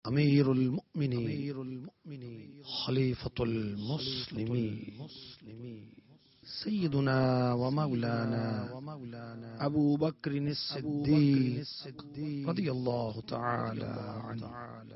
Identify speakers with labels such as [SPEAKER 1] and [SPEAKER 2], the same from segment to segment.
[SPEAKER 1] امیر المؤمنین خلیفۃ المسلمین سیدنا و مولانا ابو بکر الصدیق رضی اللہ تعالی عنہ.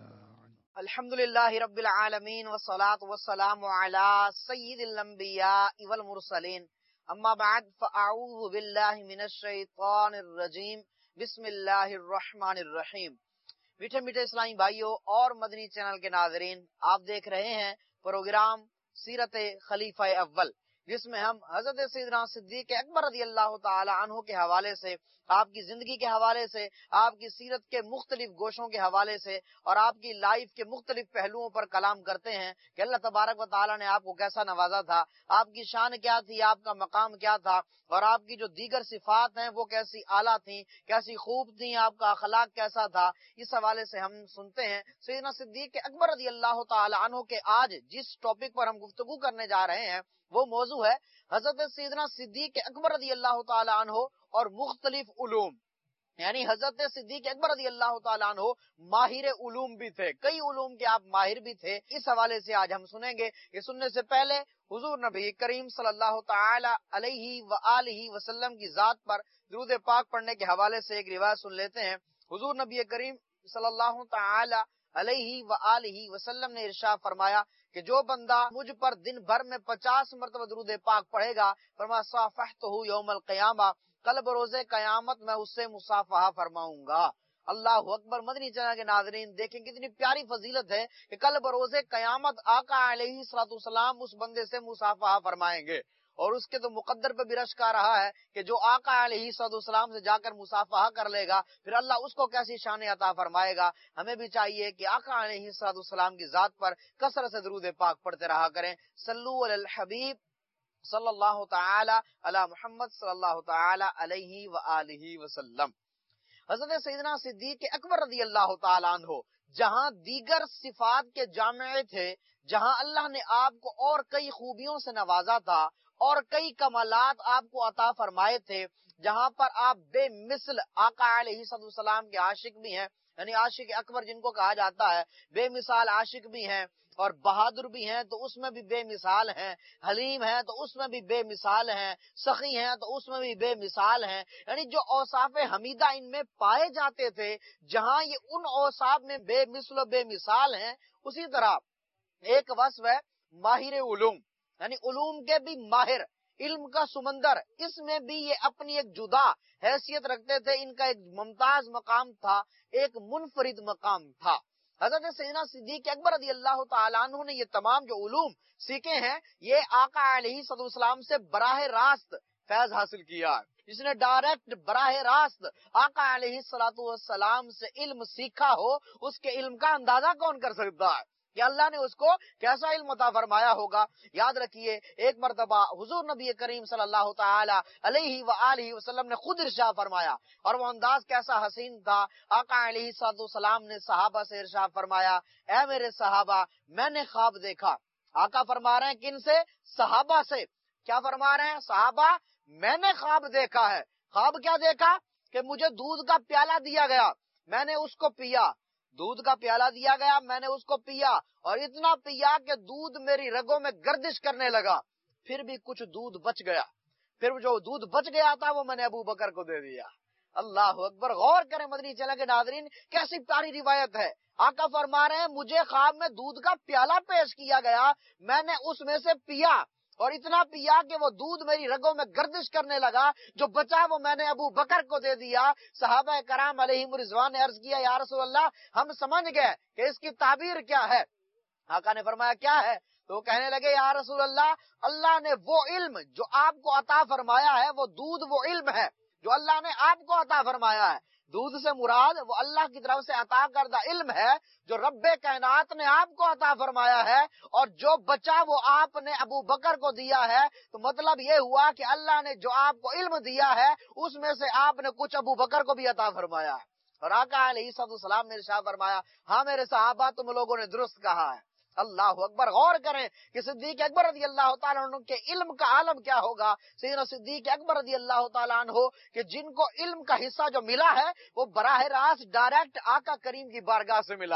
[SPEAKER 2] الحمدللہ رب العالمین والصلاة والسلام علی سید الانبیاء والمرسلین. اما بعد فاعوذ باللہ من الشیطان الرجیم. بسم اللہ الرحمن الرحیم. میٹھے میٹھے اسلامی بھائیوں اور مدنی چینل کے ناظرین، آپ دیکھ رہے ہیں پروگرام سیرت خلیفہ اول، جس میں ہم حضرت سیدنا صدیق اکبر رضی اللہ تعالی عنہ کے حوالے سے، آپ کی زندگی کے حوالے سے، آپ کی سیرت کے مختلف گوشوں کے حوالے سے اور آپ کی لائف کے مختلف پہلوؤں پر کلام کرتے ہیں کہ اللہ تبارک و تعالی نے آپ کو کیسا نوازا تھا، آپ کی شان کیا تھی، آپ کا مقام کیا تھا، اور آپ کی جو دیگر صفات ہیں وہ کیسی اعلیٰ تھیں، کیسی خوب تھیں، آپ کا اخلاق کیسا تھا. اس حوالے سے ہم سنتے ہیں سیدنا صدیق اکبر رضی اللہ تعالی عنہ کے. آج جس ٹاپک پر ہم گفتگو کرنے جا رہے ہیں وہ موضوع ہے حضرت سیدنا صدیق اکبر رضی اللہ تعالی عنہ اور مختلف علوم. یعنی حضرت صدیق اکبر رضی اللہ تعالیٰ عنہ ماہر علوم بھی تھے، کئی علوم کے آپ ماہر بھی تھے. اس حوالے سے آج ہم سنیں گے. یہ سننے سے پہلے حضور نبی کریم صلی اللہ تعالی علیہ وآلہ وسلم کی ذات پر درود پاک پڑھنے کے حوالے سے ایک روایت سن لیتے ہیں. حضور نبی کریم صلی اللہ تعالی علیہ وآلہ وسلم نے ارشاد فرمایا کہ جو بندہ مجھ پر دن بھر میں 50 مرتبہ درود پاک پڑھے گا، فرمایا صافحتہ یوم القیامہ، کل بروز قیامت میں اس سے مصافحہ فرماؤں گا. اللہ اکبر. مدنی چینل کے ناظرین دیکھیں کتنی پیاری فضیلت ہے کہ کل بروز قیامت آقا علیہ الصلوۃ والسلام اس بندے سے مصافحہ فرمائیں گے. اور اس کے تو مقدر پہ بھی رشک آ رہا ہے کہ جو آقا علیہ الصلوۃ والسلام سے جا کر مصافحہ کر لے گا، پھر اللہ اس کو کیسی شان عطا فرمائے گا. ہمیں بھی چاہیے کہ آقا علیہ الصلوۃ والسلام کی ذات پر کثرت سے درود پاک پڑھتے رہا کریں. صلو علی الحبیب صلی اللہ تعالی علی محمد صلی اللہ تعالی علیہ وآلہ وسلم. حضرت سیدنا صدیق اکبر رضی اللہ تعالی عنہ جہاں دیگر صفات کے جامع تھے، جہاں اللہ نے آپ کو اور کئی خوبیوں سے نوازا تھا اور کئی کمالات آپ کو عطا فرمائے تھے، جہاں پر آپ بے مثل آقا علیہ السلام کے عاشق بھی ہیں، یعنی عاشق اکبر جن کو کہا جاتا ہے، بے مثال عاشق بھی ہیں، اور بہادر بھی ہیں تو اس میں بھی بے مثال ہیں، حلیم ہیں تو اس میں بھی بے مثال ہیں، سخی ہیں تو اس میں بھی بے مثال ہیں. یعنی جو اوصاف حمیدہ ان میں پائے جاتے تھے، جہاں یہ ان اوصاف میں بے مثل و بے مثال ہیں، اسی طرح ایک وصف ہے ماہر علوم، یعنی علوم کے بھی ماہر، علم کا سمندر، اس میں بھی یہ اپنی ایک جدا حیثیت رکھتے تھے. ان کا ایک ممتاز مقام تھا، ایک منفرد مقام تھا. حضرت سیدنا صدیق اکبر رضی اللہ تعالیٰ عنہ نے یہ تمام جو علوم سیکھے ہیں، یہ آقا علیہ السلام سے براہ راست فیض حاصل کیا. جس نے ڈائریکٹ براہ راست آقا علیہ السلام سے علم سیکھا ہو، اس کے علم کا اندازہ کون کر سکتا ہے کہ اللہ نے اس کو کیسا علم عطا فرمایا ہوگا. یاد رکھیے ایک مرتبہ حضور نبی کریم صلی اللہ تعالی علیہ وآلہ وسلم نے خود ارشاد فرمایا، اور وہ انداز کیسا حسین تھا. آقا علیہ السلام نے صحابہ سے ارشاد فرمایا، اے میرے صحابہ، میں نے خواب دیکھا. آقا فرما رہے ہیں کن سے؟ صحابہ سے. کیا فرما رہے ہیں؟ صحابہ میں نے خواب دیکھا ہے. خواب کیا دیکھا؟ کہ مجھے دودھ کا پیالہ دیا گیا، میں نے اس کو پیا. دودھ کا پیالہ دیا گیا، میں نے اس کو پیا، اور اتنا پیا کہ دودھ میری رگوں میں گردش کرنے لگا. پھر بھی کچھ دودھ بچ گیا، پھر جو دودھ بچ گیا تھا وہ میں نے ابو بکر کو دے دیا. اللہ اکبر. غور کریں مدنی چینل کے ناظرین، کیسی پیاری روایت ہے. آقا فرما رہے ہیں مجھے خواب میں دودھ کا پیالہ پیش کیا گیا، میں نے اس میں سے پیا، اور اتنا پیا کہ وہ دودھ میری رگوں میں گردش کرنے لگا. جو بچا وہ میں نے ابو بکر کو دے دیا. صحابہ کرام علیہم رضوان نے عرض کیا، یا رسول اللہ، ہم سمجھ گئے کہ اس کی تعبیر کیا ہے. آقا نے فرمایا کیا ہے؟ تو کہنے لگے یا رسول اللہ، اللہ نے وہ علم جو آپ کو عطا فرمایا ہے، وہ دودھ وہ علم ہے جو اللہ نے آپ کو عطا فرمایا ہے. دودھ سے مراد وہ اللہ کی طرف سے عطا کردہ علم ہے جو رب کائنات نے آپ کو عطا فرمایا ہے، اور جو بچا وہ آپ نے ابو بکر کو دیا ہے. تو مطلب یہ ہوا کہ اللہ نے جو آپ کو علم دیا ہے اس میں سے آپ نے کچھ ابو بکر کو بھی عطا فرمایا ہے. اور آقا علیہ السلام نے ارشاد فرمایا، ہاں میرے صحابہ تم لوگوں نے درست کہا ہے. اللہ اکبر. غور کریں کہ صدیق اکبر رضی اللہ تعالیٰ عنہ کے علم کا عالم کیا ہوگا. سیدنا صدیق اکبر رضی اللہ تعالیٰ عنہ کہ جن کو علم کا حصہ جو ملا ہے وہ براہ راست ڈائریکٹ آقا کریم کی بارگاہ سے ملا ہے.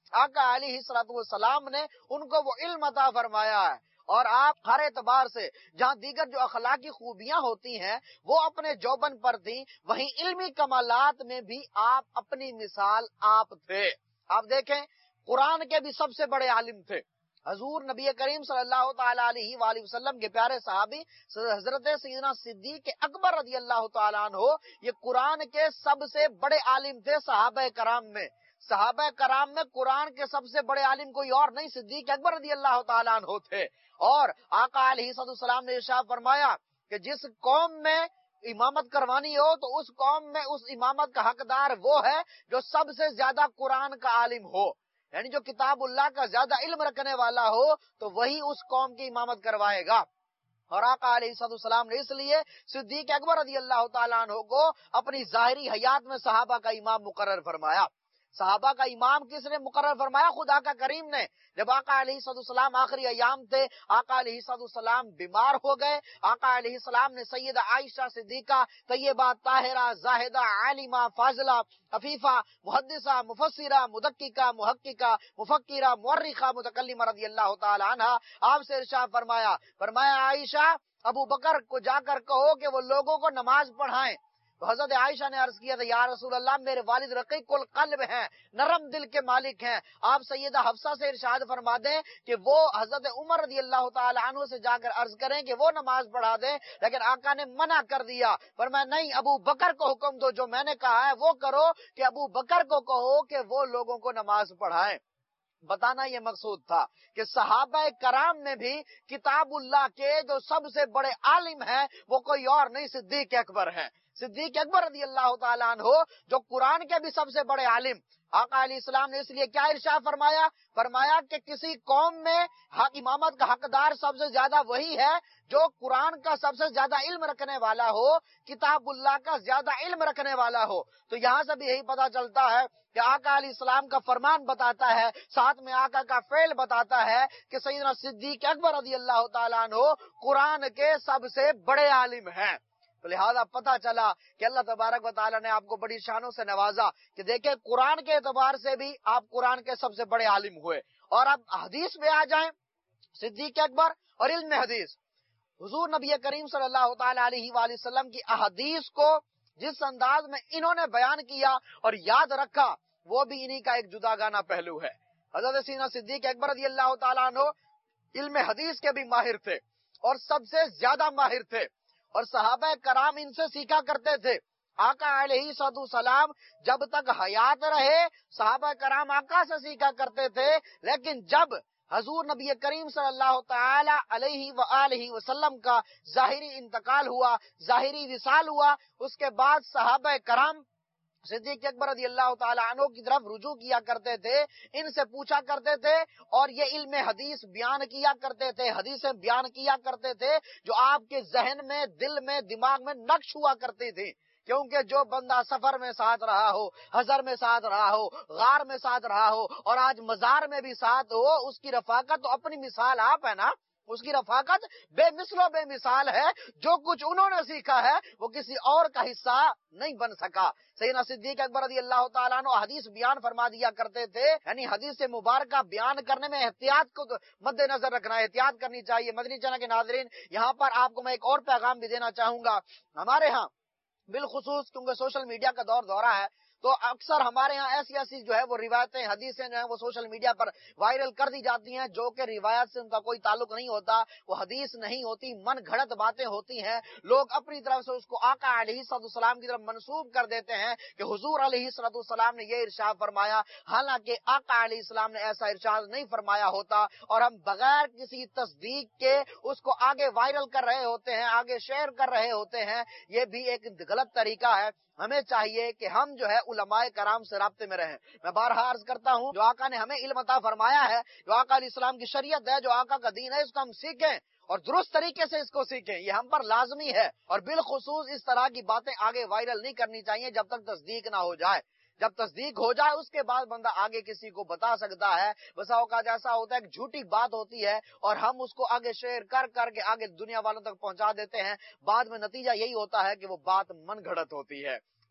[SPEAKER 2] آقا علیہ الصلوۃ والسلام نے ان کو وہ علم عطا فرمایا ہے، اور آپ ہر اعتبار سے جہاں دیگر جو اخلاقی خوبیاں ہوتی ہیں وہ اپنے جوبن پر تھیں، وہیں علمی کمالات میں بھی آپ اپنی مثال آپ تھے۔ آپ دیکھیں قرآن کے بھی سب سے بڑے عالم تھے حضور نبی کریم صلی اللہ تعالی علیہ وآلہ وسلم کے پیارے صحابی حضرت سیدنا صدیق اکبر رضی اللہ تعالیٰ عنہ، یہ قرآن کے سب سے بڑے عالم تھے صحابہ کرام میں۔ صحابہ کرام میں قرآن کے سب سے بڑے عالم کوئی اور نہیں، صدیق اکبر رضی اللہ تعالیٰ عنہ تھے۔ اور آقا علیہ السلام نے ارشاد فرمایا کہ جس قوم میں امامت کروانی ہو تو اس قوم میں اس امامت کا حقدار وہ ہے جو سب سے زیادہ قرآن کا عالم ہو، یعنی جو کتاب اللہ کا زیادہ علم رکھنے والا ہو تو وہی اس قوم کی امامت کروائے گا۔ اور آقا علیہ السلام نے اس لیے صدیق اکبر رضی اللہ تعالیٰ عنہ کو اپنی ظاہری حیات میں صحابہ کا امام مقرر فرمایا۔ صحابہ کا امام کس نے مقرر فرمایا؟ خدا کا کریم نے۔ جب آقا علیہ السلام آخری ایام تھے، آقا علیہ السلام بیمار ہو گئے، آقا علیہ السلام نے سیدہ عائشہ صدیقہ طیبہ طاہرہ زاہدہ عالمہ فاضلہ عفیفہ محدثہ مفسرہ مدققہ محققہ مفکرہ مورخہ متکلمہ رضی اللہ تعالی عنہ آپ سے ارشاد فرمایا عائشہ ابو بکر کو جا کر کہو کہ وہ لوگوں کو نماز پڑھائیں۔ تو حضرت عائشہ نے عرض کیا تھا یا رسول اللہ میرے والد رقیق القلب ہیں، نرم دل کے مالک ہیں، آپ سیدہ حفصہ سے ارشاد فرما دیں کہ وہ حضرت عمر رضی اللہ تعالی عنہ سے جا کر عرض کریں کہ وہ نماز پڑھا دیں، لیکن آقا نے منع کر دیا، فرمایا نہیں ابو بکر کو حکم دو، جو میں نے کہا ہے وہ کرو کہ ابو بکر کو کہو کہ وہ لوگوں کو نماز پڑھائیں۔ بتانا یہ مقصود تھا کہ صحابہ کرام میں بھی کتاب اللہ کے جو سب سے بڑے عالم ہیں وہ کوئی اور نہیں صدیق اکبر ہیں۔ صدیق اکبر رضی اللہ تعالیٰ عنہ جو قرآن کے بھی سب سے بڑے عالم، آقا علیہ السلام نے اس لیے کیا ارشاد فرمایا کہ کسی قوم میں امامت کا حقدار سب سے زیادہ وہی ہے جو قرآن کا سب سے زیادہ علم رکھنے والا ہو، کتاب اللہ کا زیادہ علم رکھنے والا ہو۔ تو یہاں سے بھی یہی پتا چلتا ہے کہ آقا علیہ السلام کا فرمان بتاتا ہے، ساتھ میں آقا کا فعل بتاتا ہے کہ سیدنا صدیق اکبر رضی اللہ تعالیٰ عنہ قرآن کے سب سے بڑے عالم ہیں۔ تو لہذا پتا چلا کہ اللہ تبارک و تعالیٰ نے آپ کو بڑی شانوں سے نوازا کہ دیکھیں قرآن کے اعتبار سے بھی آپ قرآن کے سب سے بڑے عالم ہوئے۔ اور اب حدیث میں آ جائیں، صدیق اکبر اور علم حدیث، حضور نبی کریم صلی اللہ تعالی علیہ وآلہ وسلم کی احادیث کو جس انداز میں انہوں نے بیان کیا اور یاد رکھا وہ بھی انہی کا ایک جدا گانا پہلو ہے۔ حضرت سیدنا صدیق اکبر رضی اللہ تعالیٰ عنہ علم حدیث کے بھی ماہر تھے اور سب سے زیادہ ماہر تھے، اور صحابہ کرام ان سے سیکھا کرتے تھے۔ آقا علیہ السلام جب تک حیات رہے صحابہ کرام آقا سے سیکھا کرتے تھے، لیکن جب حضور نبی کریم صلی اللہ تعالی علیہ وآلہ وسلم کا ظاہری انتقال ہوا، ظاہری وصال ہوا، اس کے بعد صحابہ کرام صدیق اکبر رضی اللہ تعالی عنہ کی طرف رجوع کیا کرتے تھے، ان سے پوچھا کرتے تھے اور یہ علم حدیث بیان کیا کرتے تھے، حدیثیں بیان کیا کرتے تھے جو آپ کے ذہن میں، دل میں، دماغ میں نقش ہوا کرتی تھی۔ کیونکہ جو بندہ سفر میں ساتھ رہا ہو، حضر میں ساتھ رہا ہو، غار میں ساتھ رہا ہو اور آج مزار میں بھی ساتھ ہو، اس کی رفاقت تو اپنی مثال آپ ہے نا، اس کی رفاقت بے مثل و بے مثال ہے۔ جو کچھ انہوں نے سیکھا ہے وہ کسی اور کا حصہ نہیں بن سکا۔ سیدنا صدیق اکبر رضی اللہ تعالیٰ عنہ حدیث بیان فرما دیا کرتے تھے، یعنی حدیث مبارکہ بیان کرنے میں احتیاط کو مد نظر رکھنا ہے، احتیاط کرنی چاہیے۔ مدنی چینل کے ناظرین، یہاں پر آپ کو میں ایک اور پیغام بھی دینا چاہوں گا۔ ہمارے ہاں بالخصوص کیونکہ سوشل میڈیا کا دورہ ہے تو اکثر ہمارے ہاں ایسی جو ہے وہ روایتیں، حدیثیں جو ہیں وہ سوشل میڈیا پر وائرل کر دی جاتی ہیں جو کہ روایت سے ان کا کوئی تعلق نہیں ہوتا، وہ حدیث نہیں ہوتی، من گھڑت باتیں ہوتی ہیں۔ لوگ اپنی طرف سے اس کو آقا علیہ السلام کی طرف منسوب کر دیتے ہیں کہ حضور علیہ السلام نے یہ ارشاد فرمایا، حالانکہ آقا علیہ السلام نے ایسا ارشاد نہیں فرمایا ہوتا، اور ہم بغیر کسی تصدیق کے اس کو آگے وائرل کر رہے ہوتے ہیں، آگے شیئر کر رہے ہوتے ہیں۔ یہ بھی ایک غلط طریقہ ہے۔ ہمیں چاہیے کہ ہم جو ہے علماء کرام سے رابطے میں رہیں۔ میں بارہا عرض کرتا ہوں، جو آقا نے ہمیں علم عطا فرمایا ہے، جو آقا علیہ السلام کی شریعت ہے، جو آقا کا دین ہے، اس کو ہم سیکھیں اور درست طریقے سے اس کو سیکھیں، یہ ہم پر لازمی ہے۔ اور بالخصوص اس طرح کی باتیں آگے وائرل نہیں کرنی چاہیے جب تک تصدیق نہ ہو جائے۔ جب تصدیق ہو جائے اس کے بعد بندہ آگے کسی کو بتا سکتا ہے۔ بسا اوقات ایسا ہوتا ہے کہ جھوٹی بات ہوتی ہے اور ہم اس کو آگے شیئر کر کے آگے دنیا والوں تک پہنچا دیتے ہیں، بعد میں نتیجہ یہی ہوتا ہے کہ وہ بات من گھڑت ہوتی ہے۔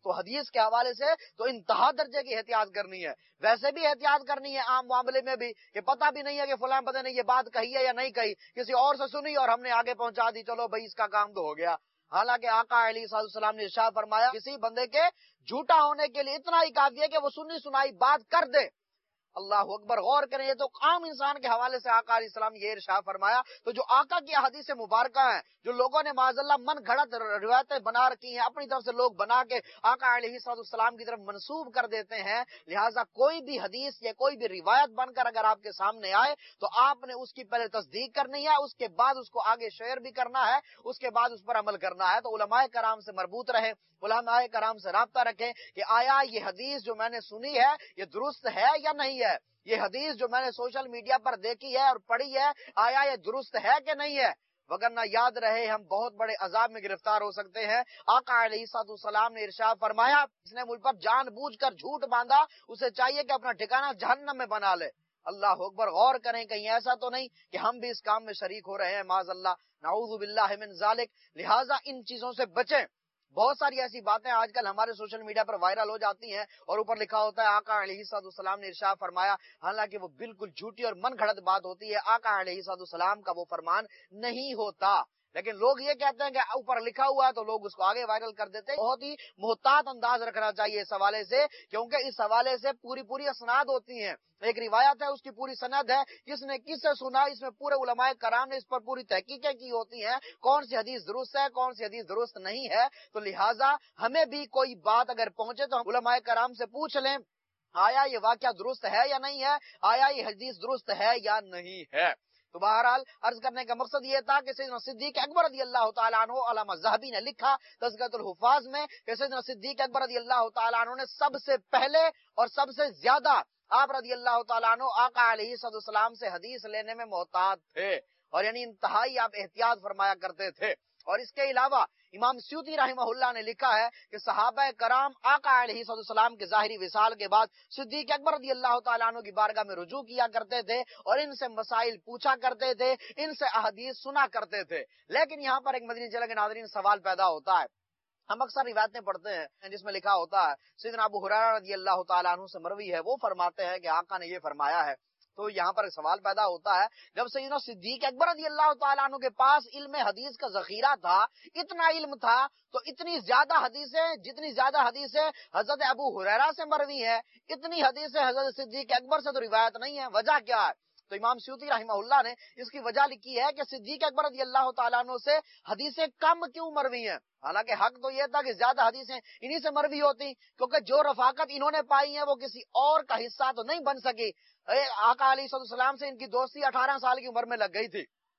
[SPEAKER 2] تو حدیث کے حوالے سے تو انتہا درجے کی احتیاط کرنی ہے. ویسے بھی احتیاط کرنی ہے عام معاملے میں بھی, کہ پتہ بھی نہیں ہے کہ فلاں پتہ نہیں یہ بات کہی ہے یا نہیں کہی, کسی اور سے سنی اور ہم نے آگے پہنچا دی, چلو بھائی اس کا کام تو ہو گیا. حالانکہ آقا علیہ السلام نے ارشاد فرمایا کسی بندے کے جھوٹا ہونے کے لیے اتنا ہی کافی ہے کہ وہ سنی سنائی بات کر دے. اللہ اکبر, غور کریں, یہ تو عام انسان کے حوالے سے آقا علیہ السلام یہ ارشاد فرمایا. تو جو آقا کی احادیث مبارکہ ہیں, جو لوگوں نے معاذ اللہ من گھڑت روایتیں بنا رکھی ہیں, اپنی طرف سے لوگ بنا کے آقا علیہ السلام کی طرف منسوب کر دیتے ہیں, لہٰذا کوئی بھی حدیث یا کوئی بھی روایت بن کر اگر آپ کے سامنے آئے تو آپ نے اس کی پہلے تصدیق کرنی ہے, اس کے بعد اس کو آگے شیئر بھی کرنا ہے, اس کے بعد اس پر عمل کرنا ہے. تو علماء کرام سے مربوط رہیں, علماء کرام سے رابطہ رکھیں کہ آیا یہ حدیث جو میں نے سنی ہے یہ درست ہے یا نہیں ہے, یہ حدیث جو میں نے سوشل میڈیا پر دیکھی ہے اور پڑھی ہے آیا یہ درست ہے کہ نہیں ہے, وگرنہ یاد رہے ہم بہت بڑے عذاب میں گرفتار ہو سکتے ہیں. آقا علیہ السلام نے ارشاد فرمایا جس نے مجھ پر جان بوجھ کر جھوٹ باندھا اسے چاہیے کہ اپنا ٹھکانہ جہنم میں بنا لے. اللہ اکبر, غور کریں کہیں ایسا تو نہیں کہ ہم بھی اس کام میں شریک ہو رہے ہیں, معاذ اللہ, نعوذ باللہ من ذالک. لہٰذا ان چیزوں سے بچیں. بہت ساری ایسی باتیں آج کل ہمارے سوشل میڈیا پر وائرل ہو جاتی ہیں اور اوپر لکھا ہوتا ہے آقا علیہ السلام نے ارشاد فرمایا, حالانکہ وہ بالکل جھوٹی اور من گھڑت بات ہوتی ہے, آقا علیہ السلام کا وہ فرمان نہیں ہوتا. لیکن لوگ یہ کہتے ہیں کہ اوپر لکھا ہوا ہے تو لوگ اس کو آگے وائرل کر دیتے ہیں. بہت ہی محتاط انداز رکھنا چاہیے اس حوالے سے, کیونکہ اس حوالے سے پوری اسناد ہوتی ہیں. ایک روایت ہے, اس کی پوری سند ہے, کس نے کس سے سنا, اس میں پورے علماء کرام نے اس پر پوری تحقیقیں کی ہوتی ہیں, کون سی حدیث درست ہے کون سی حدیث درست نہیں ہے. تو لہٰذا ہمیں بھی کوئی بات اگر پہنچے تو ہم علماء کرام سے پوچھ لیں آیا یہ واقعہ درست ہے یا نہیں ہے, آیا یہ حدیث درست ہے یا نہیں ہے. تو بہرحال عرض کرنے کا مقصد یہ تھا کہ سیدنا صدیق اکبر رضی اللہ تعالیٰ عنہ, علامہ ذہبی نے لکھا تذکرۃ الحفاظ میں کہ سیدنا صدیق اکبر رضی اللہ تعالیٰ عنہ نے سب سے پہلے اور سب سے زیادہ آپ رضی اللہ تعالیٰ عنہ آقا علیہ السلام سے حدیث لینے میں محتاط تھے, اور یعنی انتہائی آپ احتیاط فرمایا کرتے تھے. اور اس کے علاوہ امام سیوطی رحمہ اللہ نے لکھا ہے کہ صحابہ کرام آقا علیہ السلام کے ظاہری وصال کے بعد صدیق اکبر رضی اللہ تعالیٰ عنہ کی بارگاہ میں رجوع کیا کرتے تھے اور ان سے مسائل پوچھا کرتے تھے, ان سے احادیث سنا کرتے تھے. لیکن یہاں پر ایک مدنی چینل کے ناظرین سوال پیدا ہوتا ہے, ہم اکثر روایتیں پڑھتے ہیں جس میں لکھا ہوتا ہے سیدنا ابو ہریرہ رضی اللہ تعالیٰ عنہ سے مروی ہے, وہ فرماتے ہیں کہ آقا نے یہ فرمایا ہے. تو یہاں پر سوال پیدا ہوتا ہے, جب سیدنا صدیق اکبر رضی اللہ تعالیٰ عنہ کے پاس علم حدیث کا ذخیرہ تھا, اتنا علم تھا, تو اتنی زیادہ حدیثیں, جتنی زیادہ حدیثیں حضرت ابو ہریرہ سے مروی ہیں, اتنی حدیثیں حضرت صدیق اکبر سے تو روایت نہیں ہے. وجہ کیا ہے؟ تو امام سیوطی رحمہ اللہ نے اس کی وجہ لکھی ہے کہ صدیق اکبر رضی اللہ تعالیٰ عنہ سے حدیثیں کم کیوں مروی ہیں. حالانکہ حق تو یہ تھا کہ زیادہ حدیثیں انہی سے مروی ہوتی, کیونکہ جو رفاقت انہوں نے پائی ہیں وہ کسی اور کا حصہ تو نہیں بن سکی. آقا علیہ السلام سے ان کی دوستی 18 سال کی عمر میں لگ گئی تھی,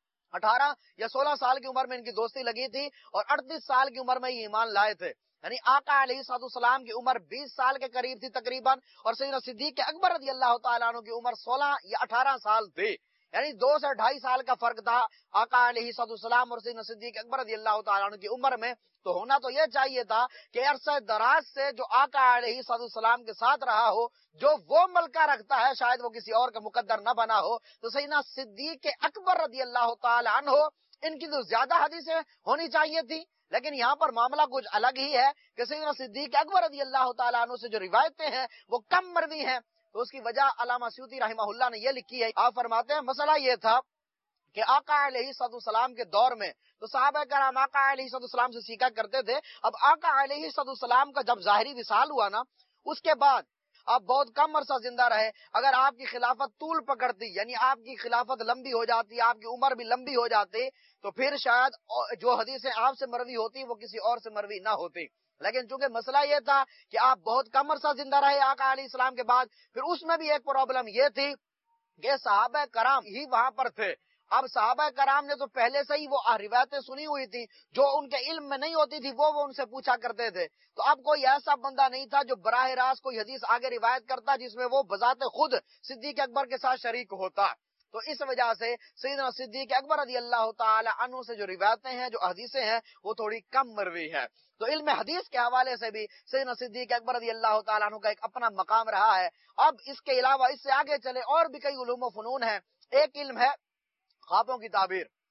[SPEAKER 2] 18 یا 16 سال کی عمر میں ان کی دوستی لگی تھی, اور 38 سال کی عمر میں یہ ایمان لائے تھے. یعنی آقا علیہ السلام کی عمر 20 سال کے قریب تھی تقریباً, اور سیدنا صدیق اکبر رضی اللہ تعالیٰ عنہ کی عمر 16 یا 18 سال تھی. یعنی 2 سے 2.5 سال کا فرق تھا آقا علیہ السلام اور سیدنا صدیق اکبر رضی اللہ تعالیٰ عنہ کی عمر میں. تو ہونا تو یہ چاہیے تھا کہ عرصہ دراز سے جو آقا علیہ السلام کے ساتھ رہا ہو, جو وہ ملکہ رکھتا ہے, شاید وہ کسی اور کا مقدر نہ بنا ہو. تو سیدنا صدیق اکبر رضی اللہ تعالیٰ عنہ ان کی تو زیادہ حدیثیں ہونی چاہیے تھی. لیکن یہاں پر معاملہ کچھ الگ ہی ہے کہ سیدنا صدیق اکبر رضی اللہ تعالیٰ عنہ سے جو روایتیں ہیں وہ کم مروی ہیں. تو اس کی وجہ علامہ سیوطی رحمہ اللہ نے یہ لکھی ہے. آپ فرماتے ہیں مسئلہ یہ تھا کہ آقا علیہ السلام کے دور میں تو صحابہ کرام آقا علیہ السلام سے سیکھا کرتے تھے. اب آقا علیہ السلام کا جب ظاہری وصال ہوا نا, اس کے بعد آپ بہت کم عرصہ زندہ رہے. اگر آپ کی خلافت طول پکڑتی, یعنی آپ کی خلافت لمبی ہو جاتی, آپ کی عمر بھی لمبی ہو جاتی, تو پھر شاید جو حدیثیں آپ سے مروی ہوتی وہ کسی اور سے مروی نہ ہوتی. لیکن چونکہ مسئلہ یہ تھا کہ آپ بہت کم عرصہ زندہ رہے آقا علیہ السلام کے بعد, پھر اس میں بھی ایک پرابلم یہ تھی کہ صحابہ کرام ہی وہاں پر تھے. اب صحابہ کرام نے تو پہلے سے ہی وہ روایتیں سنی ہوئی تھی, جو ان کے علم میں نہیں ہوتی تھی وہ ان سے پوچھا کرتے تھے. تو اب کوئی ایسا بندہ نہیں تھا جو براہ راست کوئی حدیث آگے روایت کرتا جس میں وہ بذات خود صدیق اکبر کے ساتھ شریک ہوتا. تو اس وجہ سے سیدنا صدیق اکبر رضی اللہ تعالی عنہ سے جو روایتیں ہیں, جو حدیثیں ہیں, وہ تھوڑی کم مروی ہیں. تو علم حدیث کے حوالے سے بھی سیدنا صدیق اکبر رضی اللہ تعالیٰ عنہ کا ایک اپنا مقام رہا ہے. اب اس کے علاوہ اس سے آگے چلے اور بھی کئی علوم و فنون ہیں. ایک علم ہے خوابوں کی تعبیر.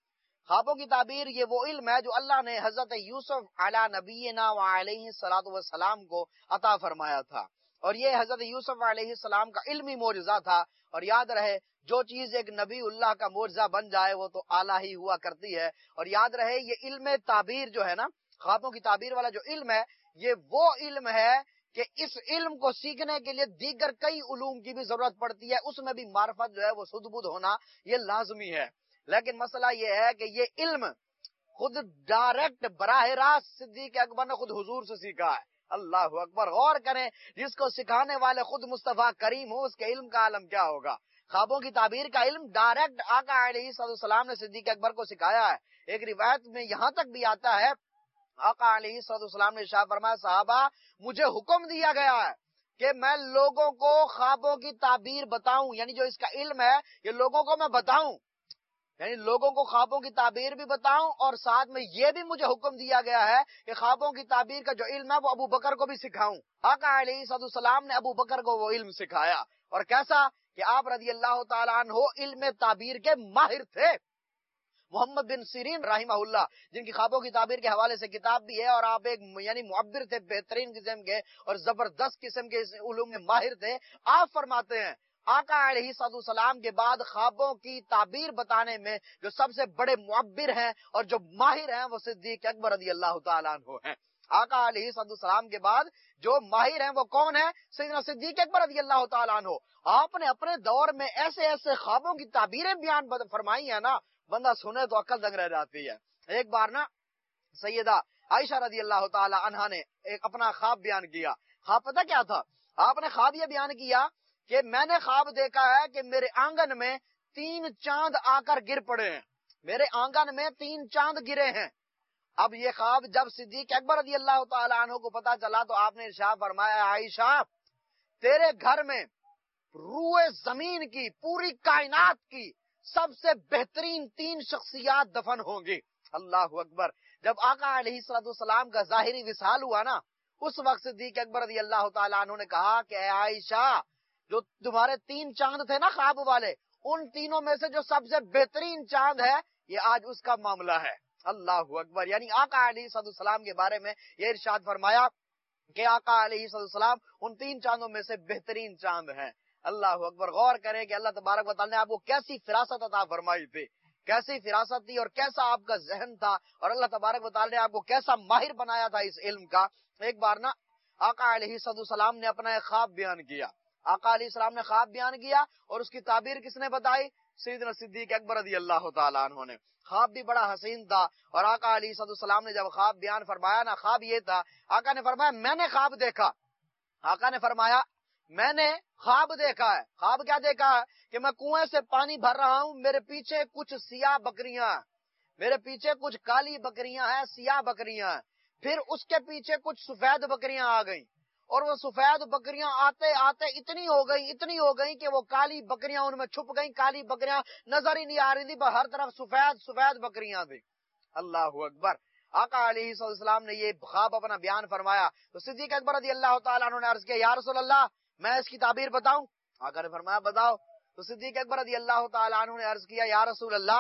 [SPEAKER 2] خوابوں کی تعبیر یہ وہ علم ہے جو اللہ نے حضرت یوسف علی نبینا وعلیہ الصلوۃ والسلام کو عطا فرمایا تھا، اور یہ حضرت یوسف علیہ السلام کا علمی معجزہ تھا۔ اور یاد رہے جو چیز ایک نبی اللہ کا معجزہ بن جائے وہ تو اعلیٰ ہی ہوا کرتی ہے۔ اور یاد رہے یہ علم تعبیر جو ہے نا، خوابوں کی تعبیر والا جو علم ہے، یہ وہ علم ہے کہ اس علم کو سیکھنے کے لیے دیگر کئی علوم کی بھی ضرورت پڑتی ہے، اس میں بھی معرفت جو ہے وہ سدھ بدھ ہونا یہ لازمی ہے۔ لیکن مسئلہ یہ ہے کہ یہ علم خود ڈائریکٹ براہ راست صدیق اکبر نے خود حضور سے سیکھا ہے۔ اللہ اکبر، غور کریں، جس کو سکھانے والے خود مصطفیٰ کریم ہو اس کے علم کا عالم کیا ہوگا۔ خوابوں کی تعبیر کا علم ڈائریکٹ آقا علیہ السلام نے صدیق اکبر کو سکھایا ہے۔ ایک روایت میں یہاں تک بھی آتا ہے، آقا علیہ السلام نے ارشاد فرمایا، صحابہ مجھے حکم دیا گیا ہے کہ میں لوگوں کو خوابوں کی تعبیر بتاؤں، یعنی جو اس کا علم ہے یہ لوگوں کو میں بتاؤں، یعنی لوگوں کو خوابوں کی تعبیر بھی بتاؤں، اور ساتھ میں یہ بھی مجھے حکم دیا گیا ہے کہ خوابوں کی تعبیر کا جو علم ہے وہ ابو بکر کو بھی سکھاؤں۔ آقا علیہ السلام نے ابو بکر کو وہ علم سکھایا، اور کیسا کہ آپ رضی اللہ تعالیٰ عنہ علم تعبیر کے ماہر تھے۔ محمد بن سیرین رحمہ اللہ، جن کی خوابوں کی تعبیر کے حوالے سے کتاب بھی ہے، اور آپ ایک یعنی معبر تھے بہترین قسم کے اور زبردست قسم کے علوم میں ماہر تھے۔ آپ فرماتے ہیں آقا علیہ السلام کے بعد خوابوں کی تعبیر بتانے میں جو سب سے بڑے معبر ہیں اور جو ماہر ہیں وہ صدیق اکبر رضی اللہ تعالیٰ عنہ ہیں۔ آقا علیہ السلام کے بعد جو ماہر ہیں وہ کون ہیں؟ سیدنا صدیق اکبر رضی اللہ تعالیٰ عنہ۔ آپ نے اپنے دور میں ایسے ایسے خوابوں کی تعبیریں بیان فرمائی ہیں نا، بندہ سنے تو عقل دنگ رہ جاتی ہے۔ ایک بار نا سیدہ عائشہ رضی اللہ تعالی عنہا نے ایک اپنا خواب بیان کیا۔ خواب پتہ کیا تھا؟ آپ نے خواب یہ بیان کیا کہ میں نے خواب دیکھا ہے کہ میرے آنگن میں 3 چاند آ کر گر پڑے ہیں، میرے آنگن میں 3 چاند گرے ہیں۔ اب یہ خواب جب صدیق اکبر رضی اللہ تعالی عنہ کو پتا چلا تو آپ نے ارشاد فرمایا، عائشہ تیرے گھر میں روئے زمین کی، پوری کائنات کی سب سے بہترین 3 شخصیات دفن ہوں گی۔ اللہ اکبر۔ جب آقا علیہ السلام کا ظاہری وصال ہوا نا، اس وقت صدیق اکبر رضی اللہ تعالیٰ عنہ نے کہا کہ اے عائشہ، جو تمہارے 3 چاند تھے نا خواب والے، ان تینوں میں سے جو سب سے بہترین چاند ہے یہ آج اس کا معاملہ ہے۔ اللہ اکبر۔ یعنی آقا علیہ السلام کے بارے میں یہ ارشاد فرمایا کہ آقا علیہ السلام ان 3 چاندوں میں سے بہترین چاند ہیں۔ اللہ اکبر۔ غور کریں کہ اللہ تبارک و تعالی نے آپ کو کیسی فراست عطا فرمائی تھی، کیسی فراست تھی اور کیسا آپ کا ذہن تھا، اور اللہ تبارک و تعالی نے آپ کو کیسا ماہر بنایا تھا اس علم کا۔ ایک بار نا آقا علیہ السلام نے اپنا ایک خواب بیان کیا۔ آقا علیہ السلام نے خواب بیان کیا اور اس کی تعبیر کس نے بتائی؟ سیدنا صدیق اکبر رضی اللہ تعالیٰ عنہ نے۔ خواب بھی بڑا حسین تھا، اور آقا علیہ السلام نے جب خواب بیان فرمایا نا، خواب یہ تھا، آقا نے فرمایا میں نے خواب دیکھا، آقا نے فرمایا میں نے خواب دیکھا ہے۔ خواب کیا دیکھا ہے؟ کہ میں کنویں سے پانی بھر رہا ہوں، میرے پیچھے کچھ سیاہ بکریاں ہیں، میرے پیچھے کچھ کالی بکریاں ہیں، سیاہ بکریاں ہیں، پھر اس کے پیچھے کچھ سفید بکریاں آ گئیں، اور وہ سفید بکریاں آتے آتے اتنی ہو گئی کہ وہ کالی بکریاں ان میں چھپ گئیں، کالی بکریاں نظر ہی نہیں آ رہی تھی، پر ہر طرف سفید بکریاں تھیں۔ اللہ اکبر۔ آقا علیہ السلام نے یہ خواب اپنا بیان فرمایا تو صدیق اکبر رضی اللہ تعالیٰ عنہ نے عرض کیا، یا رسول اللہ میں اس کی تعبیر بتاؤں؟ آقا نے فرمایا بتاؤ۔ تو صدیق اکبر رضی اللہ تعالیٰ عنہ نے عرض کیا، یا رسول اللہ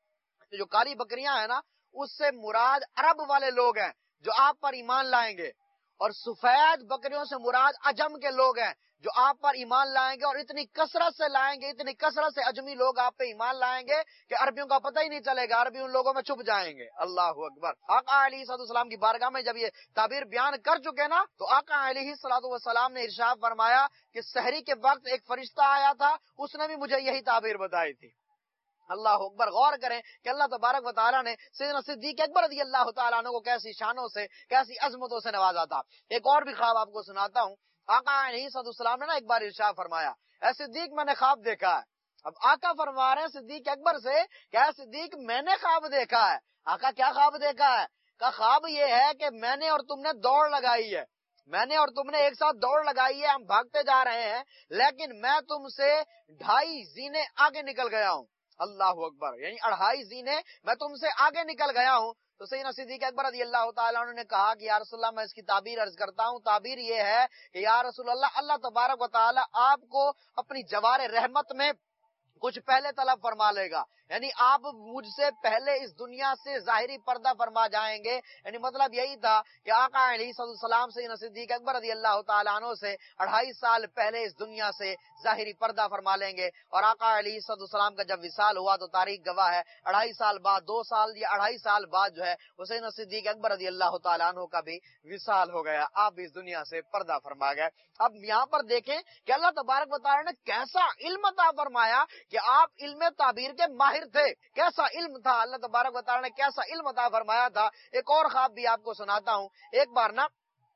[SPEAKER 2] جو کالی بکریاں ہیں نا، اس سے مراد عرب والے لوگ ہیں جو آپ پر ایمان لائیں گے، اور سفید بکریوں سے مراد عجم کے لوگ ہیں جو آپ پر ایمان لائیں گے، اور اتنی کثرت سے لائیں گے، اتنی کثرت سے اجمی لوگ آپ پہ ایمان لائیں گے کہ عربیوں کا پتہ ہی نہیں چلے گا، عربی ان لوگوں میں چھپ جائیں گے۔ اللہ اکبر۔ آقا علیہ السلام کی بارگاہ میں جب یہ تعبیر بیان کر چکے نا، تو آقا علیہ السلام نے ارشاد فرمایا کہ سحری کے وقت ایک فرشتہ آیا تھا، اس نے بھی مجھے یہی تعبیر بتائی تھی۔ اللہ اکبر۔ غور کریں کہ اللہ تبارک و تعالیٰ نے سیدنا صدیق اکبر رضی اللہ تعالیٰ عنہ کو کیسی شانوں سے، کیسی عظمتوں سے نوازا تھا۔ ایک اور بھی خواب آپ کو سناتا ہوں۔ آقا علیہ السلام نے نا ایک بار ارشاد فرمایا، اے صدیق میں نے خواب دیکھا ہے۔ اب آقا فرما رہے ہیں صدیق اکبر سے کہ اے صدیق میں نے خواب دیکھا ہے۔ آقا کیا خواب دیکھا ہے؟ کہ خواب یہ ہے کہ میں نے اور تم نے دوڑ لگائی ہے، میں نے اور تم نے ایک ساتھ دوڑ لگائی ہے، ہم بھاگتے جا رہے ہیں، لیکن میں تم سے 2.5 زینے آگے نکل گیا ہوں۔ اللہ اکبر۔ یعنی 2.5 زینے میں تم سے آگے نکل گیا ہوں۔ تو سیدنا صدیق اکبر رضی اللہ تعالیٰ عنہ نے کہا کہ یا رسول اللہ میں اس کی تعبیر عرض کرتا ہوں۔ تعبیر یہ ہے کہ یا رسول اللہ، اللہ تبارک و تعالیٰ آپ کو اپنی جوار رحمت میں کچھ پہلے طلب فرما لے گا، یعنی آپ مجھ سے پہلے اس دنیا سے ظاہری پردہ فرما جائیں گے. یعنی مطلب یہی تھا کہ آقا علیہ السلام سیدنا صدیق اکبر رضی اللہ تعالیٰ عنہ سے 2.5 سال پہلے اس دنیا سے ظاہری پردہ فرما لیں گے. اور آقا علیہ السلام کا جب وصال ہوا تو تاریخ گواہ ہے 2.5 سال بعد 2 سال یا 2.5 سال بعد جو ہے حسین صدیق اکبر رضی اللہ تعالیٰ عنہ کا بھی وصال ہو گیا. آپ بھی اس دنیا سے پردہ فرما گئے. اب یہاں پر دیکھیں کہ اللہ تبارک و تعالیٰ نے کیسا علم عطا فرمایا کہ آپ علم تعبیر کے ماہر تھے. کیسا علم تھا اللہ تبارک و تعالیٰ نے کیسا علم عطا فرمایا تھا. ایک اور خواب بھی آپ کو سناتا ہوں. ایک بار نا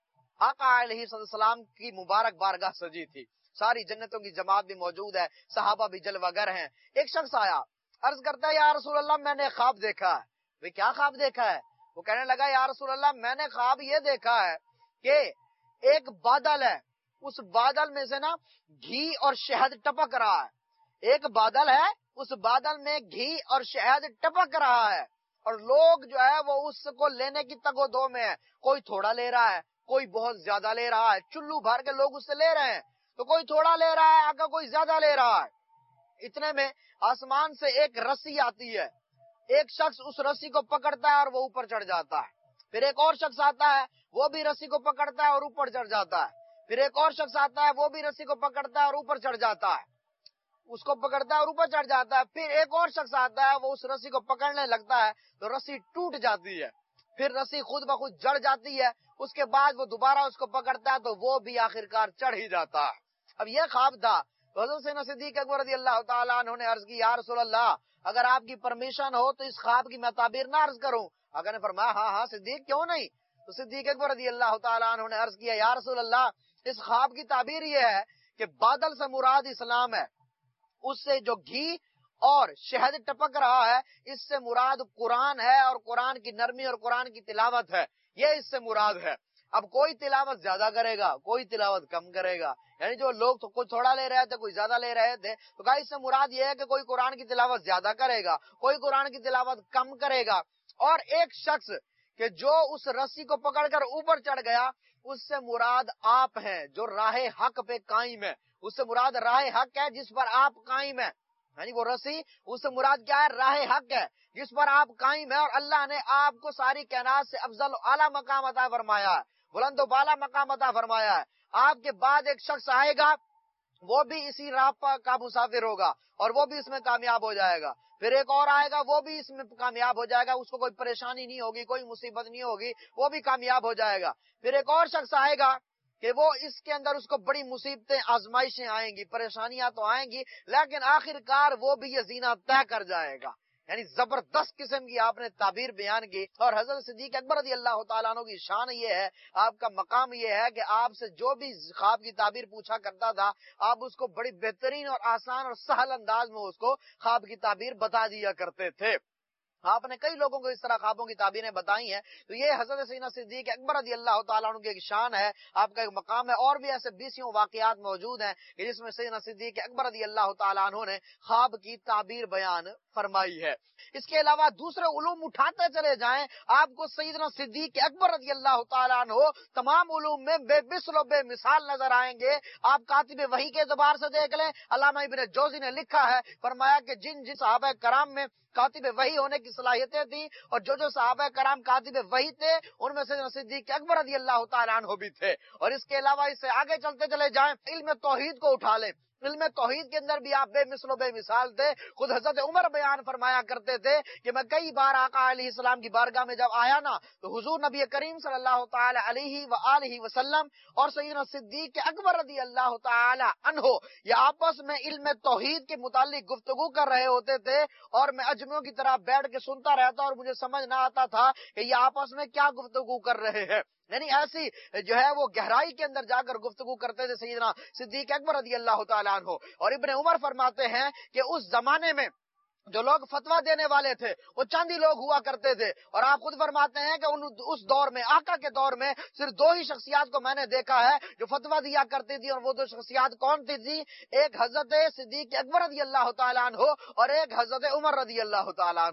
[SPEAKER 2] آقا علیہ السلام کی مبارک بارگاہ سجی تھی, ساری جنتوں کی جماعت بھی موجود ہے, صحابہ بھی جلوہ گر ہیں. ایک شخص آیا, عرض کرتا ہے یا رسول اللہ میں نے خواب دیکھا ہے. بھئی کیا خواب دیکھا ہے؟ وہ کہنے لگا یا رسول اللہ میں نے خواب یہ دیکھا ہے کہ ایک بادل ہے, اس بادل میں سے نا گھی اور شہد ٹپک رہا ہے. ایک بادل ہے, اس بادل میں گھی اور شہد ٹپک رہا ہے, اور لوگ جو ہے وہ اس کو لینے کی تگ و دو میں ہے. کوئی تھوڑا لے رہا ہے, کوئی بہت زیادہ لے رہا ہے, چلو بھر کے لوگ اس سے لے رہے ہیں. تو کوئی تھوڑا لے رہا ہے, آگے کوئی زیادہ لے رہا ہے. اتنے میں آسمان سے ایک رسی آتی ہے, ایک شخص اس رسی کو پکڑتا ہے اور وہ اوپر چڑھ جاتا ہے. پھر ایک اور شخص آتا ہے, وہ بھی رسی کو پکڑتا ہے اور اوپر چڑھ جاتا ہے. پھر ایک اور شخص آتا ہے, وہ بھی رسی کو پکڑتا ہے اور اوپر چڑھ جاتا ہے, اس کو پکڑتا ہے اور اوپر چڑھ جاتا ہے. پھر ایک اور شخص آتا ہے, وہ اس رسی کو پکڑنے لگتا ہے تو رسی ٹوٹ جاتی ہے, پھر رسی خود بخود جڑ جاتی ہے. اس کے بعد وہ دوبارہ اس کو پکڑتا ہے تو وہ بھی آخرکار چڑھ ہی جاتا ہے. اب یہ خواب تھا. تو حضرت سیدنا صدیق اکبر رضی اللہ تعالیٰ عنہ نے عرض کی یا رسول اللہ اگر آپ کی پرمیشن ہو تو اس خواب کی میں تعبیر نہ عرض کروں. آقا نے فرمایا ہاں ہاں صدیق کیوں نہیں. تو صدیق اکبر رضی اللہ تعالیٰ عنہ نے عرض کیا یا رسول اللہ اس خواب کی تعبیر یہ ہے کہ بادل سے مراد اسلام ہے, اس سے جو گھی اور شہد ٹپک رہا ہے اس سے مراد قرآن ہے, اور قرآن کی نرمی اور قرآن کی تلاوت ہے, یہ اس سے مراد ہے. اب کوئی تلاوت زیادہ کرے گا, کوئی تلاوت کم کرے گا. یعنی جو لوگ تو کوئی تھوڑا لے رہے تھے, کوئی زیادہ لے رہے تھے, تو کہا اس سے مراد یہ ہے کہ کوئی قرآن کی تلاوت زیادہ کرے گا, کوئی قرآن کی تلاوت کم کرے گا. اور ایک شخص کہ جو اس رسی کو پکڑ کر اوپر چڑھ گیا اس سے مراد آپ ہیں جو راہ حق پہ قائم ہے. اس سے مراد راہ حق ہے جس پر آپ قائم ہیں. یعنی وہ رسی اس سے مراد کیا ہے؟ راہ حق ہے جس پر آپ قائم ہیں, اور اللہ نے آپ کو ساری کائنات سے افضل و اعلیٰ مقام عطا فرمایا ہے, بلند و بالا مقام عطا فرمایا ہے. آپ کے بعد ایک شخص آئے گا, وہ بھی اسی راہ کا مسافر ہوگا اور وہ بھی اس میں کامیاب ہو جائے گا. پھر ایک اور آئے گا, وہ بھی اس میں کامیاب ہو جائے گا, اس کو کوئی پریشانی نہیں ہوگی, کوئی مصیبت نہیں ہوگی, وہ بھی کامیاب ہو جائے گا. پھر ایک اور شخص آئے گا کہ وہ اس کے اندر اس کو بڑی مصیبتیں آزمائشیں آئیں گی, پریشانیاں تو آئیں گی, لیکن آخرکار وہ بھی یہ زینہ طے کر جائے گا. یعنی زبردست قسم کی آپ نے تعبیر بیان کی. اور حضرت صدیق اکبر رضی اللہ تعالیٰ عنہ کی شان یہ ہے, آپ کا مقام یہ ہے کہ آپ سے جو بھی خواب کی تعبیر پوچھا کرتا تھا آپ اس کو بڑی بہترین اور آسان اور سہل انداز میں اس کو خواب کی تعبیر بتا دیا کرتے تھے. آپ نے کئی لوگوں کو اس طرح خوابوں کی تعبیریں بتائی ہیں. تو یہ حضرت سیدنا صدیق اکبر رضی اللہ تعالیٰ عنہ کی ایک شان ہے, آپ کا ایک مقام ہے. اور بھی ایسے 20 واقعات موجود ہیں کہ جس میں سیدنا صدیق اکبر رضی اللہ تعالیٰ عنہ نے خواب کی تعبیر بیان فرمائی ہے. اس کے علاوہ دوسرے علوم اٹھاتے چلے جائیں, آپ کو سیدنا صدیق اکبر رضی اللہ تعالیٰ عنہ تمام علوم میں بے مثل و بے مثال نظر آئیں گے. آپ کاتب وحی کے اعتبار سے دیکھ لیں, علامہ ابن جوزی نے لکھا ہے, فرمایا کہ جن صحابہ کرام میں کاتب وحی ہونے کی صلاحیتیں تھیں اور جو صحابہ کرام کاتب وحی تھے ان میں سے صدیق اکبر رضی اللہ تعالیٰ عنہ بھی تھے. اور اس کے علاوہ اس سے آگے چلتے چلے جائیں, علم توحید کو اٹھا لیں, علم توحید کے اندر بھی آپ بے مثل و بے مثال تھے. خود حضرت عمر بیان فرمایا کرتے تھے کہ میں کئی بار آقا علیہ السلام کی بارگاہ میں جب آیا نا تو حضور نبی کریم صلی اللہ تعالی علیہ وآلہ وسلم اور سیدنا صدیق اکبر رضی اللہ تعالی عنہ یہ آپس میں علم توحید کے متعلق گفتگو کر رہے ہوتے تھے, اور میں اجمیوں کی طرح بیٹھ کے سنتا رہتا اور مجھے سمجھ نہ آتا تھا کہ یہ آپس میں کیا گفتگو کر رہے ہیں. یعنی ایسی جو ہے وہ گہرائی کے اندر جا کر گفتگو کرتے تھے سیدنا صدیق اکبر رضی اللہ تعالیٰ عنہ. اور ابن عمر فرماتے ہیں کہ اس زمانے میں جو لوگ فتویٰ دینے والے تھے وہ چند ہی لوگ ہوا کرتے تھے, اور آپ خود فرماتے ہیں کہ اس دور میں, آقا کے دور میں, صرف 2 ہی شخصیات کو میں نے دیکھا ہے جو فتویٰ دیا کرتی تھی, اور وہ 2 شخصیات کون تھی؟ ایک حضرت صدیق اکبر رضی اللہ تعالیٰ عنہ اور ایک حضرت عمر رضی اللہ تعالیٰ عنہ.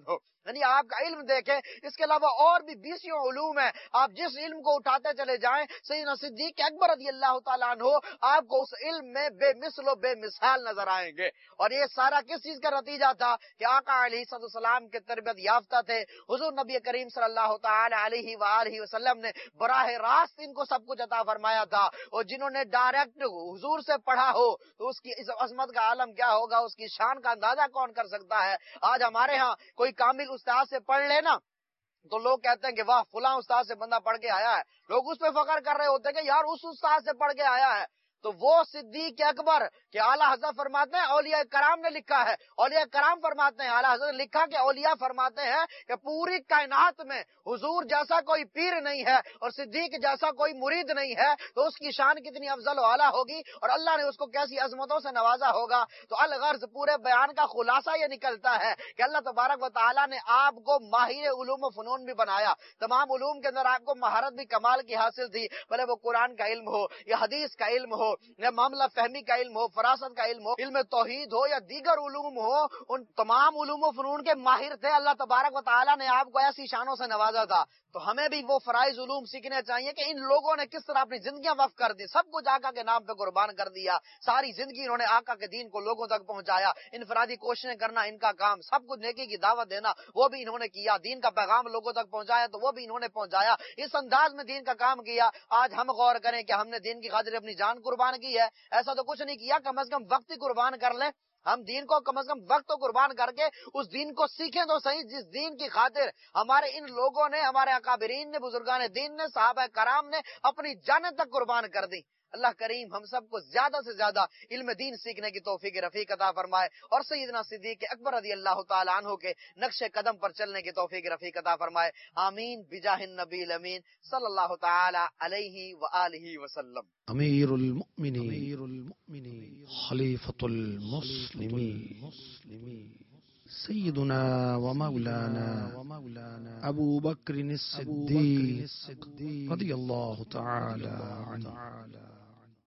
[SPEAKER 2] یعنی آپ کا علم دیکھیں، اس کے علاوہ اور بھی 20 علوم ہیں، آپ جس علم کو اٹھاتے چلے جائیں، سیدنا صدیق اکبر رضی اللہ تعالیٰ عنہ آپ کو اس علم میں بے مثل و بے مثال نظر آئیں گے۔ اور یہ سارا کس چیز کا نتیجہ تھا کہ آقا علیہ السلام کے تربیت یافتہ تھے، حضور نبی کریم صلی اللہ تعالی علیہ وآلہ وسلم نے براہ راست ان کو سب کچھ عطا فرمایا تھا، اور جنہوں نے ڈائریکٹ حضور سے پڑھا ہو تو اس کی اس عظمت کا عالم کیا ہوگا، اس کی شان کا اندازہ کون کر سکتا ہے۔ آج ہمارے ہاں کوئی کامل استاد سے پڑھ لینا تو لوگ کہتے ہیں کہ واہ فلاں استاد سے بندہ پڑھ کے آیا ہے، لوگ اس پہ فخر کر رہے ہوتے ہیں کہ یار اس استاد سے پڑھ کے آیا ہے۔ تو وہ صدیق اکبر کہ اعلیٰ حضرت فرماتے ہیں اولیاء کرام نے لکھا ہے، اولیاء کرام فرماتے ہیں، اعلیٰ حضرت نے لکھا کہ اولیاء فرماتے ہیں کہ پوری کائنات میں حضور جیسا کوئی پیر نہیں ہے اور صدیق جیسا کوئی مرید نہیں ہے، تو اس کی شان کتنی افضل و اعلیٰ ہوگی اور اللہ نے اس کو کیسی عظمتوں سے نوازا ہوگا۔ تو الغرض پورے بیان کا خلاصہ یہ نکلتا ہے کہ اللہ تبارک و تعالیٰ نے آپ کو ماہر علوم و فنون بھی بنایا، تمام علوم کے اندر آپ کو مہارت بھی کمال کی حاصل تھی، بھلے وہ قرآن کا علم ہو یا حدیث کا علم ہو یا معاملہ فہمی کا علم ہو، فراست کا علم ہو، علم توحید ہو یا دیگر علوم ہو، ان تمام علوم و فنون کے ماہر تھے۔ اللہ تبارک و تعالیٰ نے آپ کو ایسی شانوں سے نوازا تھا، تو ہمیں بھی وہ فرائض علوم سیکھنے چاہیے کہ ان لوگوں نے کس طرح اپنی زندگیاں وقف کر دی، سب کچھ آقا کے نام پہ قربان کر دیا، ساری زندگی انہوں نے آقا کے دین کو لوگوں تک پہنچایا، انفرادی کوششیں کرنا ان کا کام، سب کچھ نیکی کی دعوت دینا وہ بھی انہوں نے کیا، دین کا پیغام لوگوں تک پہنچایا تو وہ بھی انہوں نے پہنچایا، اس انداز میں دین کا کام کیا۔ آج ہم غور کریں کہ ہم نے دین کی خاطر اپنی جان قربان کی ہے، ایسا تو کچھ نہیں کیا، کم از کم وقت ہی قربان کر لیں، ہم دین کو کم از کم وقت تو قربان کر کے اس دین کو سیکھیں تو صحیح، جس دین کی خاطر ہمارے ان لوگوں نے، ہمارے اکابرین نے، بزرگان دین نے، صحابہ کرام نے اپنی جانیں تک قربان کر دی۔ اللہ کریم ہم سب کو زیادہ سے زیادہ علم دین سیکھنے کی توفیق رفیق عطا فرمائے اور سیدنا صدیق اکبر رضی اللہ تعالی عنہ کے نقش قدم پر چلنے کی توفیق رفیق عطا فرمائے، آمین بجاہ النبی الامین صلی اللہ تعالی علیہ وآلہ وسلم۔
[SPEAKER 1] امیر المؤمنین خلیفۃ المسلمین سیدنا و مولانا ابو بکر الصدیق رضی اللہ تعالی عنہ